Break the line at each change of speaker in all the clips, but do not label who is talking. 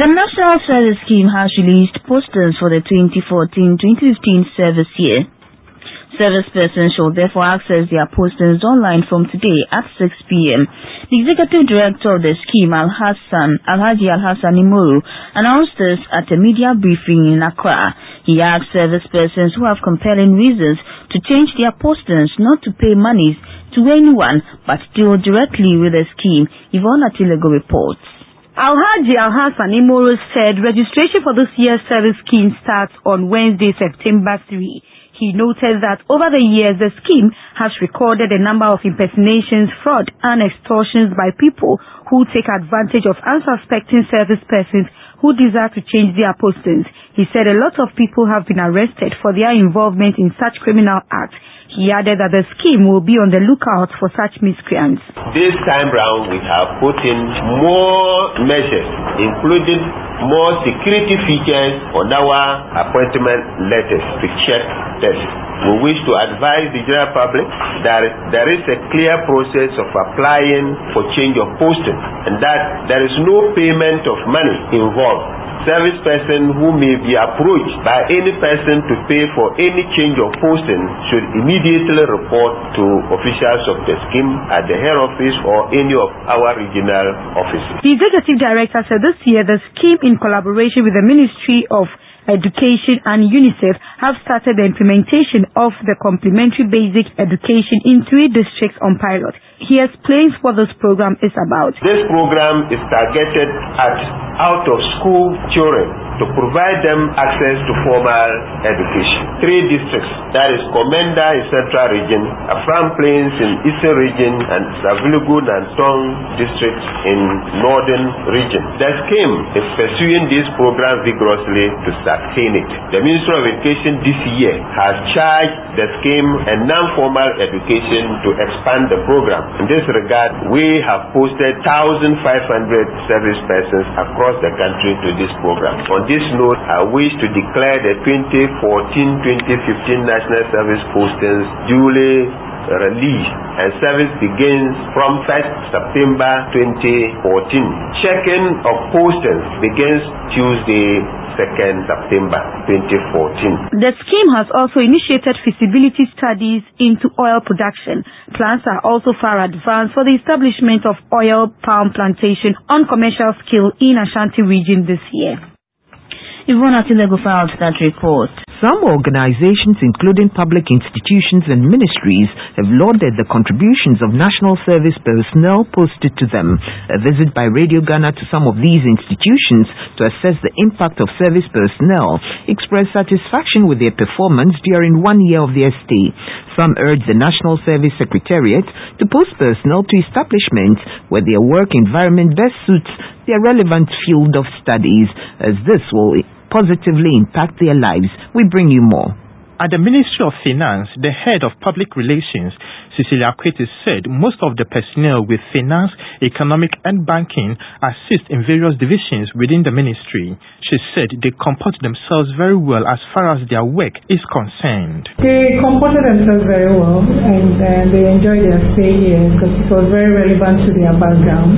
The National Service Scheme has released posters for the 2014-2015 service year. Service persons shall therefore access their posters online from today at 6 p.m. The Executive Director of the scheme, Alhaji Alhassan Imoru, announced this at a media briefing in Accra. He asked service persons who have compelling reasons to change their posters not to pay monies to anyone but deal directly with the scheme. Yvonne Atilego reports.
Alhaji Alhassan Imoru said registration for this year's service scheme starts on Wednesday, September 3. He noted that over the years, the scheme has recorded a number of impersonations, fraud, and extortions by people who take advantage of unsuspecting service persons who desire to change their postings. He said a lot of people have been arrested for their involvement in such criminal acts. He added that the scheme will be on the lookout for such miscreants.
This time round, we have put in more measures, including more security features on our appointment letters to check this. We wish to advise the general public that there is a clear process of applying for change of posting and that there is no payment of money involved. Service person who may be approached by any person to pay for any change of posting should immediately report to officials of the scheme at the head office or any of our regional offices.
The Executive Director said this year the scheme, in collaboration with the Ministry of Education and UNICEF, have started the implementation of the complementary basic education in 3 districts on pilot. He explains what this program is about.
This program is targeted at out-of-school children to provide them access to formal education. 3 districts, that is Komenda in Central Region, Afram Plains in Eastern Region, and Saviligun and Tong districts in Northern Region. The scheme is pursuing this program vigorously to sustain it. The Ministry of Education this year has charged the scheme and non-formal education to expand the program. In this regard, we have posted 1,500 service persons across the country to this program. On this note, I wish to declare the 2014-2015 National Service postings duly released and service begins from 1st September 2014. Checking of postings begins Tuesday, 2nd September 2014.
The scheme has also initiated feasibility studies into oil production. Plans are also far advanced for the establishment of oil palm plantation on commercial scale in Ashanti region this year.
Yvonne Atilego filed that report.
Some organizations, including public institutions and ministries, have lauded the contributions of national service personnel posted to them. A visit by Radio Ghana to some of these institutions to assess the impact of service personnel expressed satisfaction with their performance during 1 year of their stay. Some urged the National Service Secretariat to post personnel to establishments where their work environment best suits their relevant field of studies, as this will positively impact their lives. We bring you more.
At the Ministry of Finance, the head of Public Relations, Cecilia Akwete, said most of the personnel with finance, economic and banking assist in various divisions within the ministry. She said they comport themselves very well as far as their work is concerned.
They comported themselves very well and they enjoyed their stay here because it was very relevant to their background.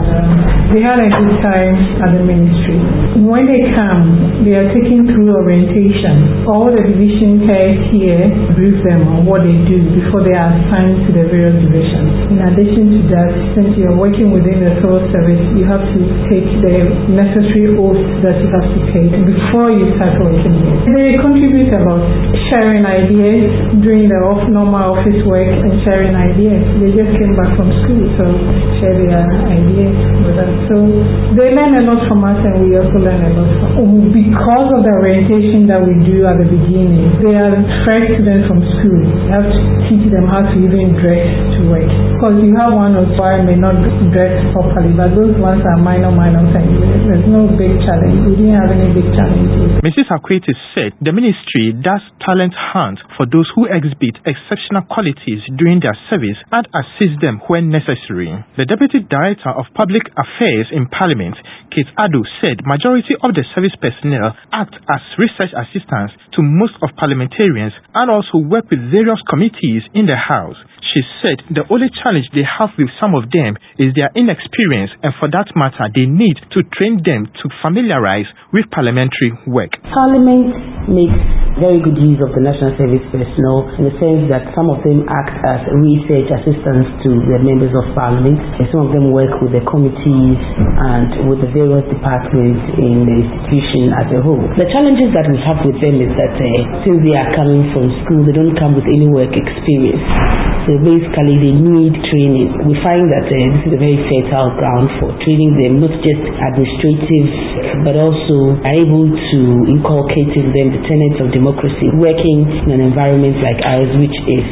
And they had a good time at the ministry. When they come, they are taken through orientation. All the division heads here brief them on what they do before they are assigned to the various divisions. In addition to that, since you are working within the civil service, you have to take the necessary oaths that you have to take before you start working here. They contribute about sharing ideas during the normal office work and sharing ideas. They just came back from school, so share their ideas with us. So they learn a lot from us and we also learn a lot from them. Because of the orientation that we do at the beginning, they are fresh students from school. You have to teach them how to even dress to work. Because you have one or two may not dress properly, but those ones are minor things. There's no big challenge. We didn't have any big challenges.
Mrs. Akwete said the ministry does talent hunt for those who exhibit exceptional qualities during their service and assist them when necessary. The Deputy Director of Public Affairs in Parliament, Kate Ado, said majority of the service personnel act as research assistants to most of parliamentarians and also work with various committees in the House. She said the only challenge they have with some of them is their inexperience, and for that matter, they need to train them to familiarize with parliamentary work.
Parliament makes very good use of the National Service personnel in the sense that some of them act as research assistants to the members of Parliament, and some of them work with the committees and with the various departments in the institution as a whole. The challenges that we have with them is that since they are coming from school, they don't come with any work experience. So basically they need training. We find that this is a very fertile ground for training them, not just administrative, but also able to inculcate in them the tenets of democracy, working in an environment like ours, which is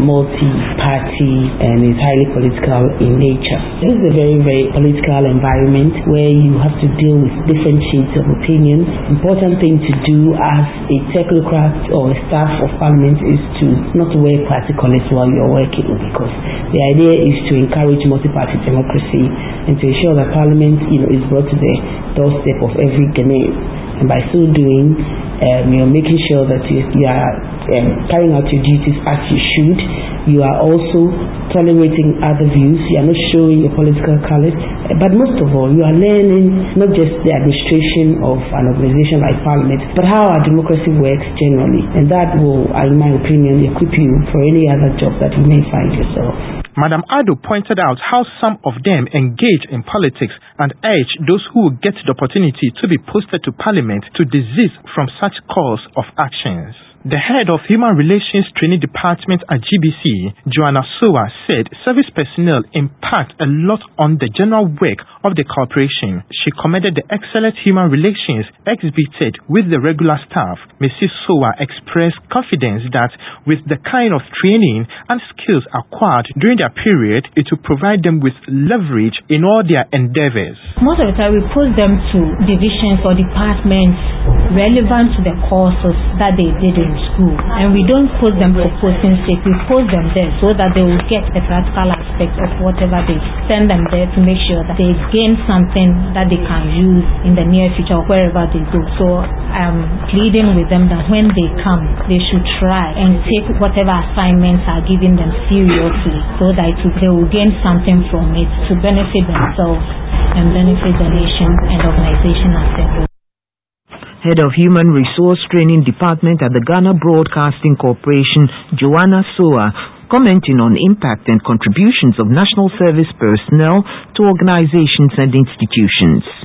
multi-party and is highly political in nature. This is a very, very political environment where you have to deal with different shades of opinion. Important thing to do as a technocrat or a staff of Parliament is to not wear party colours while you're working, because the idea is to encourage multi-party democracy and to ensure that Parliament is brought to the doorstep of every Ghanaian. And by so doing, you're making sure that you are carrying out your duties as you should. You are also tolerating other views. You are not showing your political colors. But most of all, you are learning not just the administration of an organization like Parliament, but how our democracy works generally. And that will, in my opinion, equip you for any other job that you may find yourself.
Madam Ado pointed out how some of them engage in politics and urged those who will get the opportunity to be posted to Parliament to desist from such course of actions. The head of Human Relations Training Department at GBC, Joanna Sowa, said service personnel impact a lot on the general work of the corporation. She commended the excellent human relations exhibited with the regular staff. Mrs. Sowa expressed confidence that with the kind of training and skills acquired during their period, it will provide them with leverage in all their endeavors.
Most of the time, we post them to divisions or departments relevant to the courses that they did in school, and we don't post them for posting sake. We post them there so that they will get the practical aspect of whatever they send them there, to make sure that they gain something that they can use in the near future or wherever they go. So I'm pleading with them that when they come, they should try and take whatever assignments are given them seriously, so that they will gain something from it to benefit themselves and benefit the nation and organization as a whole.
Head of Human Resource Training Department at the Ghana Broadcasting Corporation, Joanna Sowa, commenting on impact and contributions of national service personnel to organizations and institutions.